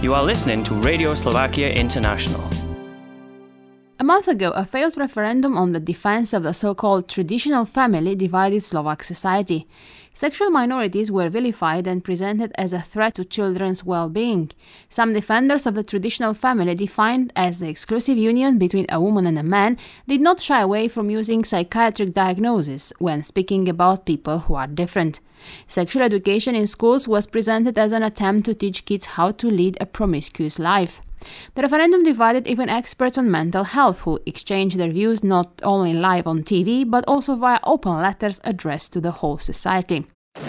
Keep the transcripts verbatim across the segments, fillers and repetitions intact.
You are listening to Radio Slovakia International. A month ago, a failed referendum on the defense of the so-called traditional family divided Slovak society. Sexual minorities were vilified and presented as a threat to children's well-being. Some defenders of the traditional family, defined as the exclusive union between a woman and a man, did not shy away from using psychiatric diagnosis when speaking about people who are different. Sexual education in schools was presented as an attempt to teach kids how to lead a promiscuous life. The referendum divided even experts on mental health, who exchanged their views not only live on T V, but also via open letters addressed to the whole society.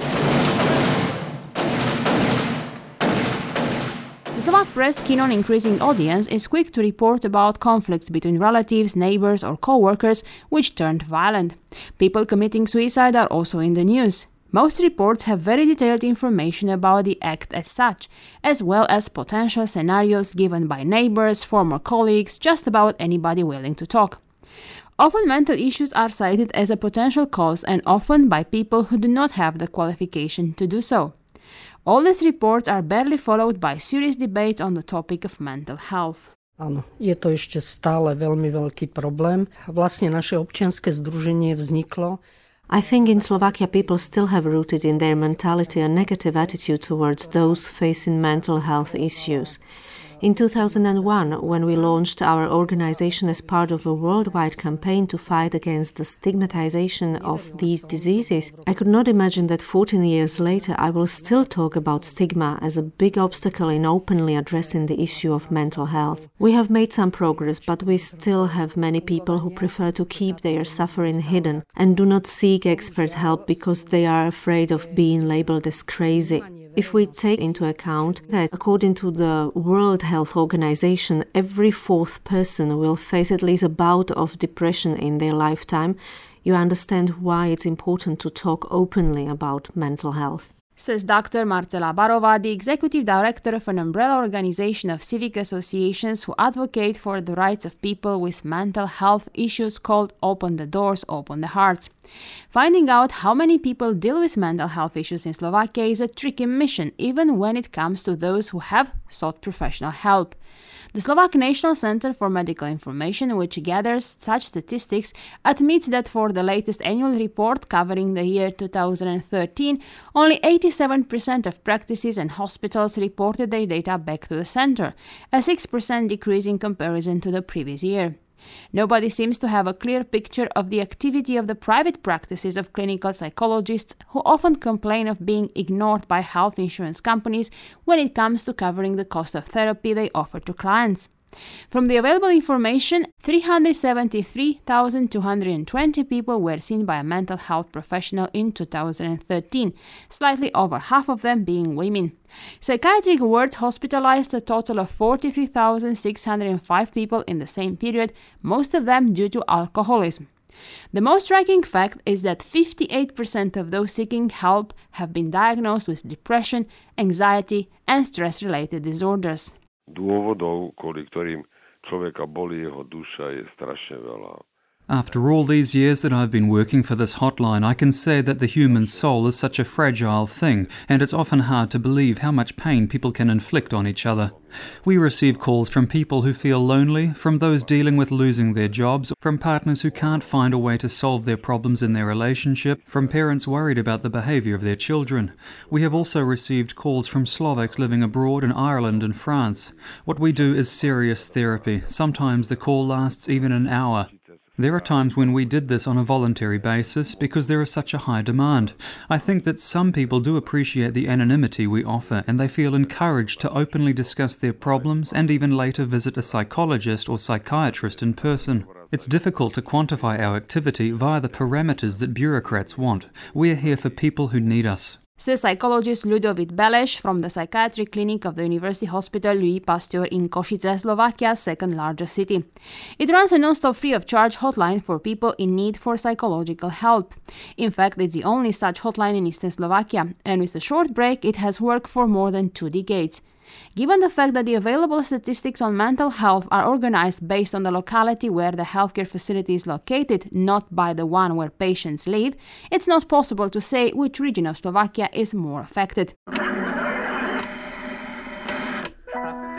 The Slovak press, keen on increasing audience, is quick to report about conflicts between relatives, neighbors or co-workers, which turned violent. People committing suicide are also in the news. Most reports have very detailed information about the act as such, as well as potential scenarios given by neighbors, former colleagues, just about anybody willing to talk. Often mental issues are cited as a potential cause, and often by people who do not have the qualification to do so. All these reports are barely followed by serious debates on the topic of mental health. Áno, je to ešte stále veľmi veľký problém. Vlastne naše občianske združenie vzniklo. I think in Slovakia people still have rooted in their mentality a negative attitude towards those facing mental health issues. In two thousand one, when we launched our organization as part of a worldwide campaign to fight against the stigmatization of these diseases, I could not imagine that fourteen years later I will still talk about stigma as a big obstacle in openly addressing the issue of mental health. We have made some progress, but we still have many people who prefer to keep their suffering hidden and do not seek expert help because they are afraid of being labeled as crazy. If we take into account that, according to the World Health Organization, every fourth person will face at least a bout of depression in their lifetime, you understand why it's important to talk openly about mental health. Says Doctor Marcela Barova, the executive director of an umbrella organization of civic associations who advocate for the rights of people with mental health issues called Open the Doors, Open the Hearts. Finding out how many people deal with mental health issues in Slovakia is a tricky mission, even when it comes to those who have sought professional help. The Slovak National Center for Medical Information, which gathers such statistics, admits that for the latest annual report covering the year two thousand thirteen, only eighty-seven percent of practices and hospitals reported their data back to the center, a six percent decrease in comparison to the previous year. Nobody seems to have a clear picture of the activity of the private practices of clinical psychologists, who often complain of being ignored by health insurance companies when it comes to covering the cost of therapy they offer to clients. From the available information, three hundred seventy-three thousand two hundred twenty people were seen by a mental health professional in two thousand thirteen, slightly over half of them being women. Psychiatric wards hospitalized a total of forty-three thousand six hundred five people in the same period, most of them due to alcoholism. The most striking fact is that fifty-eight percent of those seeking help have been diagnosed with depression, anxiety, and stress-related disorders. Dôvodov, kvôli ktorým človeka bolí jeho duša, je strašne veľa. After all these years that I've been working for this hotline, I can say that the human soul is such a fragile thing, and it's often hard to believe how much pain people can inflict on each other. We receive calls from people who feel lonely, from those dealing with losing their jobs, from partners who can't find a way to solve their problems in their relationship, from parents worried about the behaviour of their children. We have also received calls from Slovaks living abroad in Ireland and France. What we do is serious therapy. Sometimes the call lasts even an hour. There are times when we did this on a voluntary basis because there is such a high demand. I think that some people do appreciate the anonymity we offer, and they feel encouraged to openly discuss their problems and even later visit a psychologist or psychiatrist in person. It's difficult to quantify our activity via the parameters that bureaucrats want. We are here for people who need us. Says psychologist Ľudovít Beleš from the psychiatric clinic of the University Hospital Louis Pasteur in Košice, Slovakia's second largest city. It runs a non-stop free of charge hotline for people in need for psychological help. In fact, it's the only such hotline in eastern Slovakia, and with a short break, it has worked for more than two decades. Given the fact that the available statistics on mental health are organized based on the locality where the healthcare facility is located, not by the one where patients live, it's not possible to say which region of Slovakia is more affected.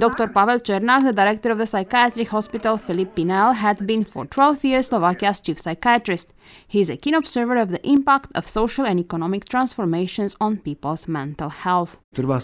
Doctor Pavel Černák, the director of the psychiatric hospital Filip Pinel, had been for twelve years Slovakia's chief psychiatrist. He is a keen observer of the impact of social and economic transformations on people's mental health.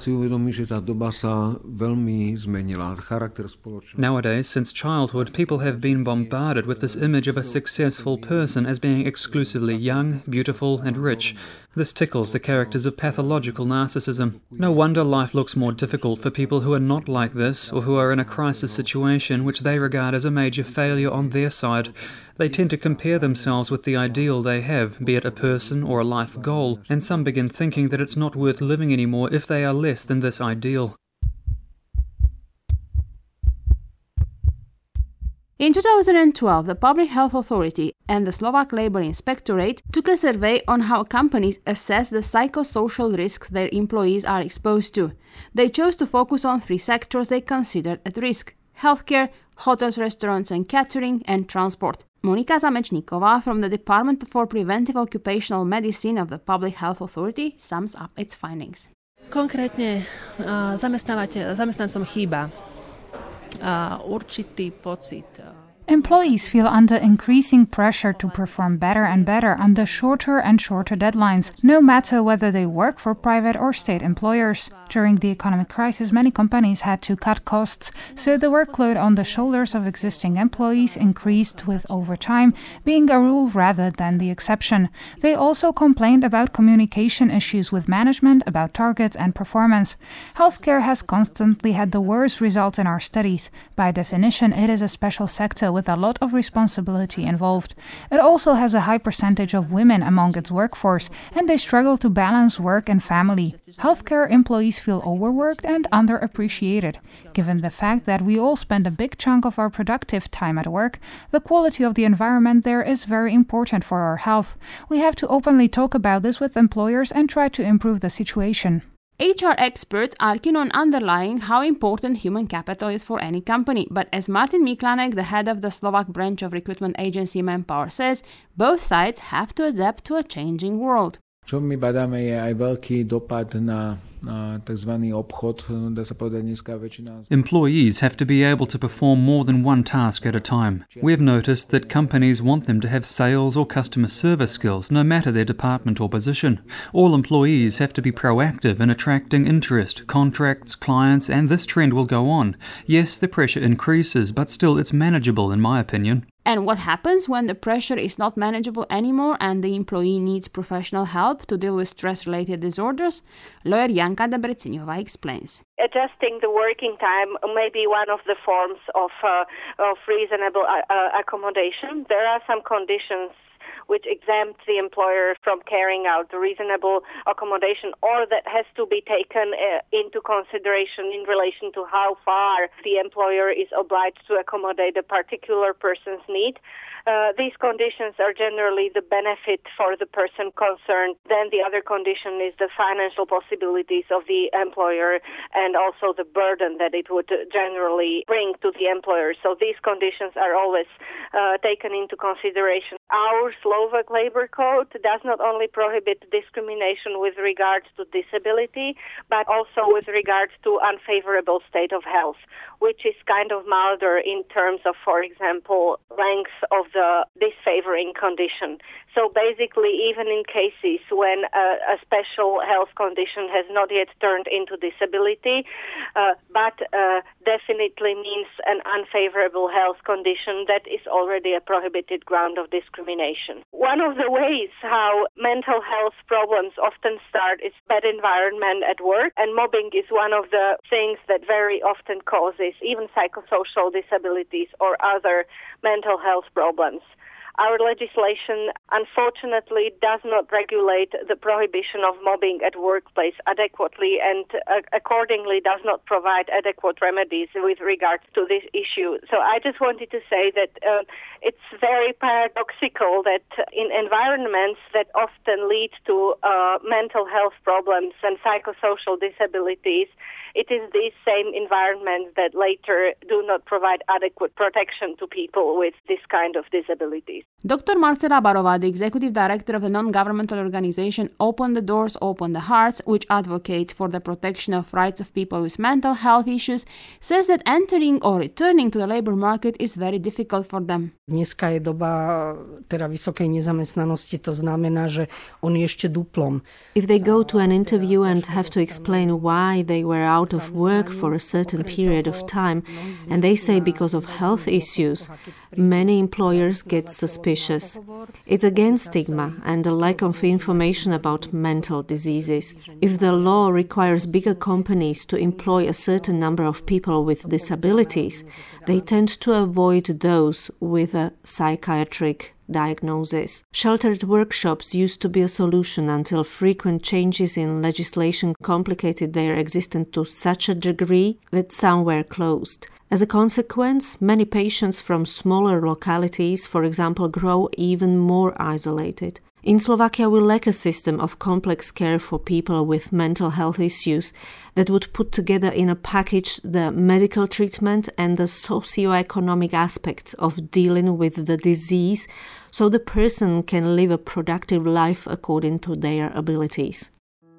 Nowadays, since childhood, people have been bombarded with this image of a successful person as being exclusively young, beautiful, and rich. This tickles the characters of pathological narcissism. No wonder life looks more difficult for people who are not like this or who are in a crisis situation which they regard as a major failure on their side. They tend to compare themselves with the ideal they have, be it a person or a life goal, and some begin thinking that it's not worth living anymore if they are less than this ideal. In two thousand twelve, the Public Health Authority and the Slovak Labor Inspectorate took a survey on how companies assess the psychosocial risks their employees are exposed to. They chose to focus on three sectors they considered at risk: healthcare, hotels, restaurants and catering, and transport. Monika Zamečníková from the Department for Preventive Occupational Medicine of the Public Health Authority sums up its findings. Konkrétne uh, zamestnancom chýba uh, určitý pocit. Uh, Employees feel under increasing pressure to perform better and better under shorter and shorter deadlines, no matter whether they work for private or state employers. During the economic crisis, many companies had to cut costs, so the workload on the shoulders of existing employees increased with overtime, being a rule rather than the exception. They also complained about communication issues with management about targets and performance. Healthcare has constantly had the worst results in our studies. By definition, it is a special sector with a lot of responsibility involved. It also has a high percentage of women among its workforce, and they struggle to balance work and family. Healthcare employees feel overworked and underappreciated. Given the fact that we all spend a big chunk of our productive time at work, the quality of the environment there is very important for our health. We have to openly talk about this with employers and try to improve the situation. H R experts are keen on underlying how important human capital is for any company, but as Martin Miklanek, the head of the Slovak branch of recruitment agency Manpower, says, both sides have to adapt to a changing world. Čo my badáme je aj veľký dopad na tzv. Obchod, dá sa povedať dneska väčšina. Employees have to be able to perform more than one task at a time. We have noticed that companies want them to have sales or customer service skills, no matter their department or position. All employees have to be proactive in attracting interest, contracts, clients, and this trend will go on. Yes, the pressure increases, but still it's manageable in my opinion. And what happens when the pressure is not manageable anymore and the employee needs professional help to deal with stress-related disorders? Lawyer Janka Debreziňová explains. Adjusting the working time may be one of the forms of, uh, of reasonable uh, accommodation. There are some conditions which exempt the employer from carrying out the reasonable accommodation, or that has to be taken uh, into consideration in relation to how far the employer is obliged to accommodate a particular person's need. Uh, these conditions are generally the benefit for the person concerned. Then the other condition is the financial possibilities of the employer and also the burden that it would generally bring to the employer. So these conditions are always uh, taken into consideration. Our Slovak Labor Code does not only prohibit discrimination with regards to disability, but also with regards to unfavorable state of health, which is kind of milder in terms of, for example, length of the disfavoring condition. So basically, even in cases when a, a special health condition has not yet turned into disability, uh, but uh, definitely means an unfavorable health condition, that is already a prohibited ground of discrimination. One of the ways how mental health problems often start is bad environment at work, and mobbing is one of the things that very often causes even psychosocial disabilities or other mental health problems. Our legislation, unfortunately, does not regulate the prohibition of mobbing at workplace adequately and uh, accordingly does not provide adequate remedies with regards to this issue. So I just wanted to say that uh, it's very paradoxical that in environments that often lead to uh, mental health problems and psychosocial disabilities, it is these same environments that later do not provide adequate protection to people with this kind of disabilities. Doctor Marcela Barová, the executive director of the non-governmental organization Open the Doors, Open the Hearts, which advocates for the protection of rights of people with mental health issues, says that entering or returning to the labor market is very difficult for them. Dneska je doba teda vysokej nezamestnanosti, to znamená, že oni ešte duplom. If they go to an interview and have to explain why they were out of work for a certain period of time, and they say because of health issues, many employers get suspicious. It's again stigma and a lack of information about mental diseases. If the law requires bigger companies to employ a certain number of people with disabilities, they tend to avoid those with a psychiatric diagnosis. Sheltered workshops used to be a solution until frequent changes in legislation complicated their existence to such a degree that some were closed. As a consequence, many patients from smaller localities, for example, grow even more isolated. In Slovakia, we lack a system of complex care for people with mental health issues that would put together in a package the medical treatment and the socio-economic aspects of dealing with the disease so the person can live a productive life according to their abilities.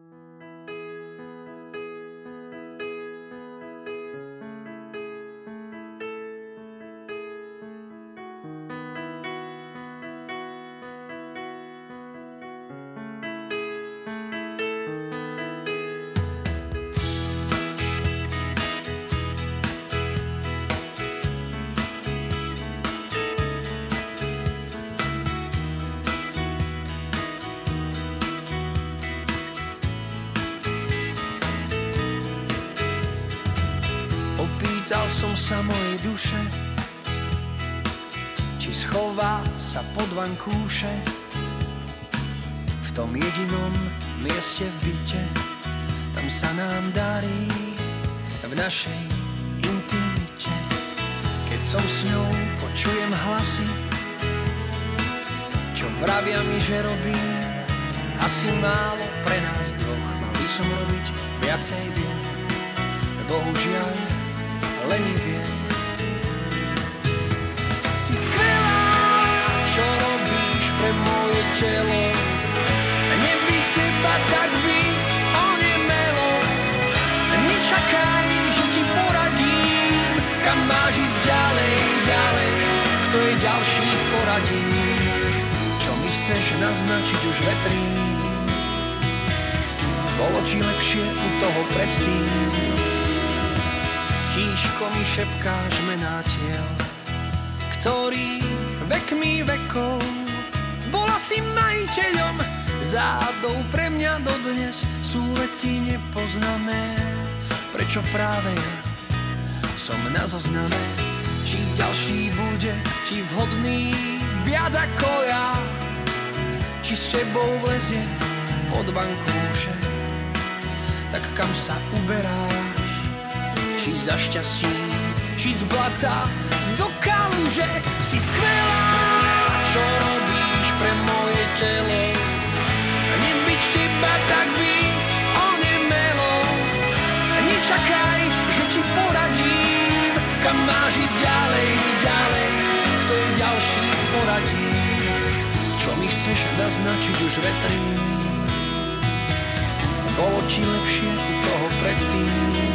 Opýtal som sa mojej duše, či schová sa pod vankúše v tom jedinom mieste v byte. Tam sa nám darí v našej intimite. Keď som s ňou, počujem hlasy, čo vravia mi, že robím asi málo pre nás dvoch. Mal by som robiť viacej, viem, bohužiaľ leniviem. Si skvelá, čo robíš pre moje telo. Neby teba, tak by onemelo. Nečakaj, že ti poradím, kam máš ísť ďalej, ďalej. Kto je ďalší v poradí? Čo mi chceš naznačiť, už vetrím. Bolo ti lepšie u toho predtým. Tížko mi šepkáš mená tiel, ktorý vekmi vekov bola si majiteľom. Zádou pre mňa dodnes sú veci nepoznané. Prečo práve ja som na zozname? Či ďalší bude ti vhodný viac ako ja? Či s tebou vlezie pod vankúše? Tak kam sa uberáš? Či za šťastím, či z blata do kaluže. Si skvelá, čo robíš pre moje telo. Nebyť teba, tak by onemelo. Nečakaj, že ti poradím, kam máš ísť ďalej, ďalej. Kto je ďalší v poradí? Čo mi chceš naznačiť, už vetrím. Bolo ti lepšie u toho predtým.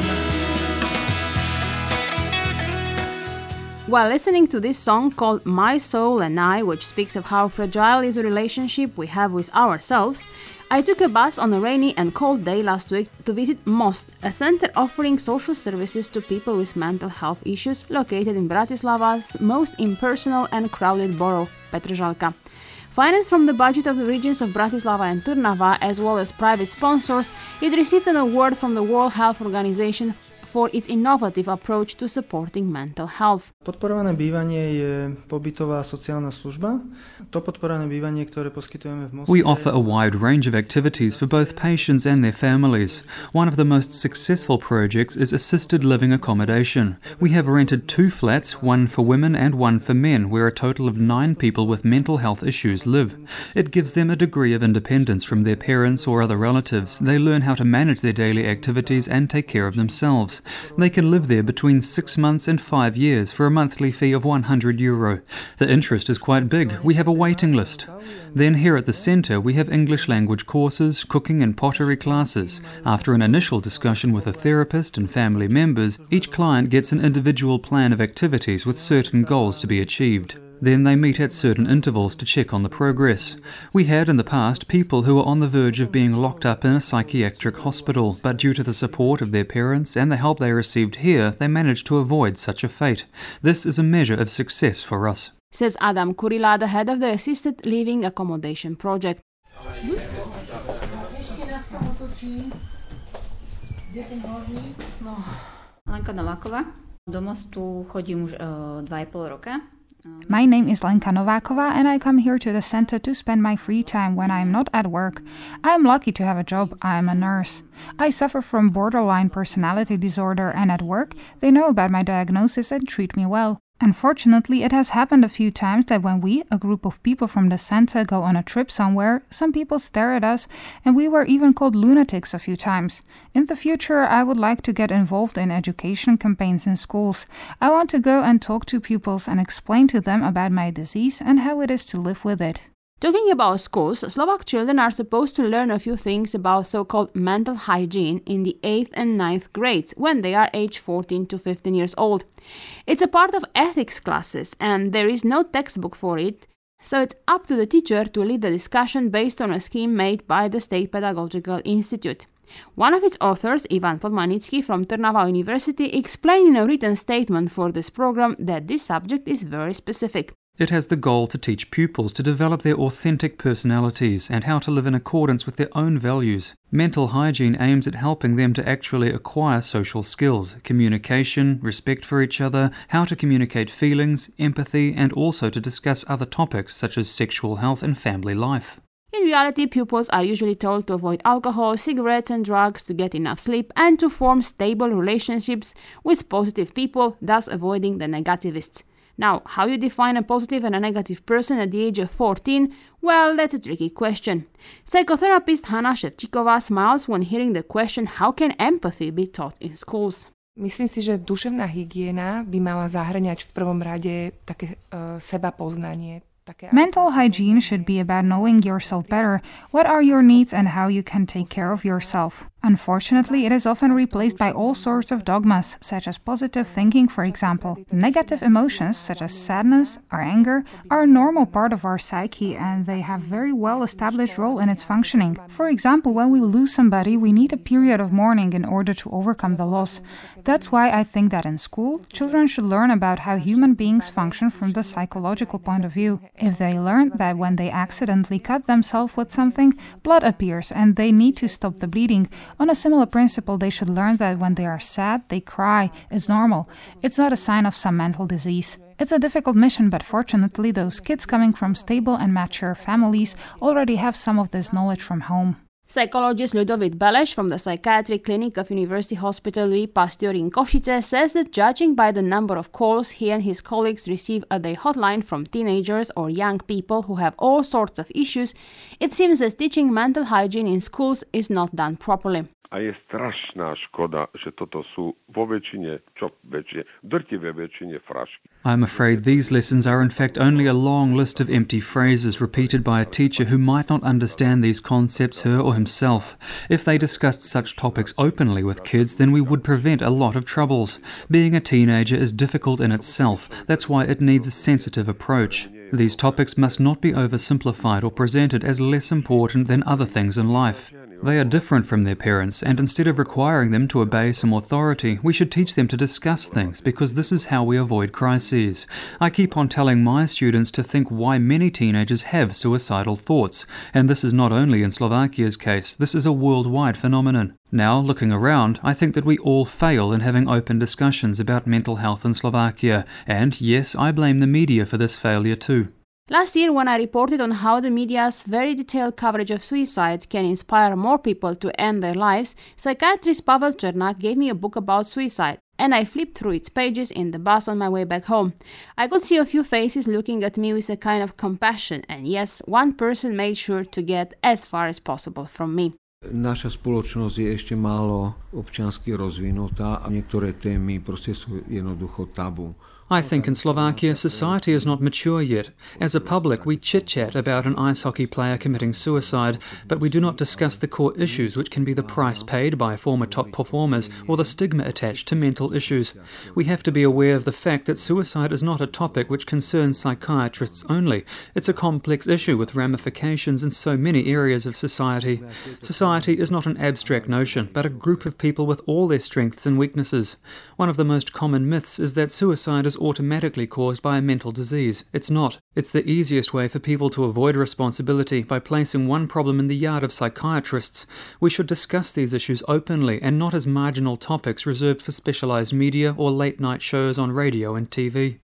While listening to this song called My Soul and I, which speaks of how fragile is the relationship we have with ourselves, I took a bus on a rainy and cold day last week to visit Most, a center offering social services to people with mental health issues located in Bratislava's most impersonal and crowded borough, Petržalka. Financed from the budget of the regions of Bratislava and Trnava, as well as private sponsors, it received an award from the World Health Organization for its innovative approach to supporting mental health. Podporované bývanie je pobytová sociálna služba. To podporované bývanie, ktoré poskytujeme v Moskve. We offer a wide range of activities for both patients and their families. One of the most successful projects is assisted living accommodation. We have rented two flats, one for women and one for men, where a total of nine people with mental health issues live. It gives them a degree of independence from their parents or other relatives. They learn how to manage their daily activities and take care of themselves. They can live there between six months and five years for a monthly fee of one hundred euro. The interest is quite big. We have a waiting list. Then here at the centre we have English language courses, cooking and pottery classes. After an initial discussion with a therapist and family members, each client gets an individual plan of activities with certain goals to be achieved. Then they meet at certain intervals to check on the progress. We had in the past people who were on the verge of being locked up in a psychiatric hospital, but due to the support of their parents and the help they received here, they managed to avoid such a fate. This is a measure of success for us, says Adam Kurila, the head of the Assisted Living Accommodation Project. Lenka Nováková. Do Mostu chodím už dva a pol roka. My name is Lenka Nováková and I come here to the center to spend my free time when I am not at work. I am lucky to have a job. I am a nurse. I suffer from borderline personality disorder and at work they know about my diagnosis and treat me well. Unfortunately, it has happened a few times that when we, a group of people from the center, go on a trip somewhere, some people stare at us, and we were even called lunatics a few times. In the future, I would like to get involved in education campaigns in schools. I want to go and talk to pupils and explain to them about my disease and how it is to live with it. Talking about schools, Slovak children are supposed to learn a few things about so-called mental hygiene in the eighth and ninth grades when they are aged fourteen to fifteen years old. It's a part of ethics classes and there is no textbook for it, so it's up to the teacher to lead the discussion based on a scheme made by the State Pedagogical Institute. One of its authors, Ivan Podmanitsky from Trnava University, explained in a written statement for this program that this subject is very specific. It has the goal to teach pupils to develop their authentic personalities and how to live in accordance with their own values. Mental hygiene aims at helping them to actually acquire social skills, communication, respect for each other, how to communicate feelings, empathy, and also to discuss other topics such as sexual health and family life. In reality, pupils are usually told to avoid alcohol, cigarettes and drugs, to get enough sleep and to form stable relationships with positive people, thus avoiding the negativists. Now, how you define a positive and a negative person at the age of fourteen? Well, that's a tricky question. Psychotherapist Hanna Ševčíková smiles when hearing the question, how can empathy be taught in schools? Myslím si, že duševná hygiena by mala zahŕňať v prvom rade také uh, sebapoznanie. Mental hygiene should be about knowing yourself better, what are your needs and how you can take care of yourself. Unfortunately, it is often replaced by all sorts of dogmas, such as positive thinking, for example. Negative emotions, such as sadness or anger, are a normal part of our psyche and they have very well-established role in its functioning. For example, when we lose somebody, we need a period of mourning in order to overcome the loss. That's why I think that in school, children should learn about how human beings function from the psychological point of view. If they learn that when they accidentally cut themselves with something, blood appears and they need to stop the bleeding, on a similar principle, they should learn that when they are sad, they cry. It's normal. It's not a sign of some mental disease. It's a difficult mission, but fortunately, those kids coming from stable and mature families already have some of this knowledge from home. Psychologist Ľudovít Beleš from the Psychiatric Clinic of University Hospital Louis Pasteur in Košice says that judging by the number of calls he and his colleagues receive at their hotline from teenagers or young people who have all sorts of issues, it seems that teaching mental hygiene in schools is not done properly. A je strašná škoda, že toto sú vo väčšine, čo väčšie, drtivé väčšine frašky. I'm afraid these lessons are in fact only a long list of empty phrases repeated by a teacher who might not understand these concepts her or himself. If they discussed such topics openly with kids, then we would prevent a lot of troubles. Being a teenager is difficult in itself. That's why it needs a sensitive approach. These topics must not be oversimplified or presented as less important than other things in life. They are different from their parents, and instead of requiring them to obey some authority, we should teach them to discuss things, because this is how we avoid crises. I keep on telling my students to think why many teenagers have suicidal thoughts, and this is not only in Slovakia's case, this is a worldwide phenomenon. Now, looking around, I think that we all fail in having open discussions about mental health in Slovakia, and yes, I blame the media for this failure too. Last year, when I reported on how the media's very detailed coverage of suicide can inspire more people to end their lives, psychiatrist Pavel Černák gave me a book about suicide, and I flipped through its pages in the bus on my way back home. I could see a few faces looking at me with a kind of compassion, and yes, one person made sure to get as far as possible from me. Naša spoločnosť je ešte málo občiansky rozvinutá a niektoré témy proste sú jednoducho tabu. I think in Slovakia, society is not mature yet. As a public, we chit-chat about an ice hockey player committing suicide, but we do not discuss the core issues, which can be the price paid by former top performers or the stigma attached to mental issues. We have to be aware of the fact that suicide is not a topic which concerns psychiatrists only. It's a complex issue with ramifications in so many areas of society. Society is not an abstract notion, but a group of people with all their strengths and weaknesses. One of the most common myths is that suicide is automatically caused by a mental disease. It's not. It's the easiest way for people to avoid responsibility by placing one problem in the yard of psychiatrists. We should discuss these issues openly and not as marginal topics reserved for specialized media or late-night shows on radio and T V.